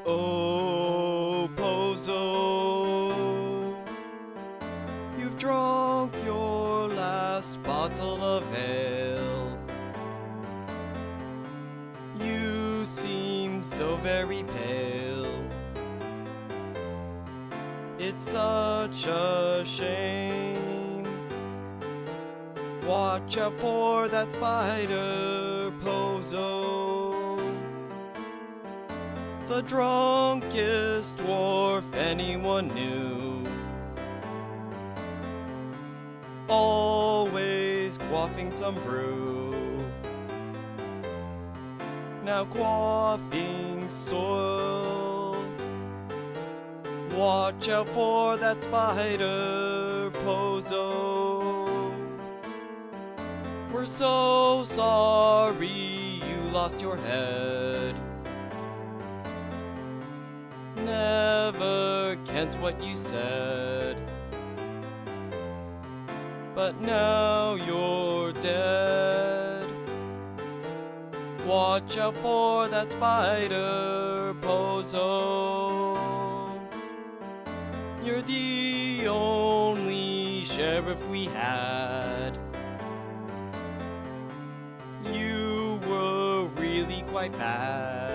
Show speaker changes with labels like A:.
A: Oh, Pozo, you've drunk your last bottle of ale. You seem so very pale. It's such a shame. Watch out for that spider, Pozo. The drunkest dwarf anyone knew. Always quaffing some brew. Now quaffing soil. Watch out for that spider, Pozo. We're so sorry you lost your head. Never kent what you said, but now you're dead. Watch out for that spider, Pozo. You're the only sheriff we had. You were really quite bad.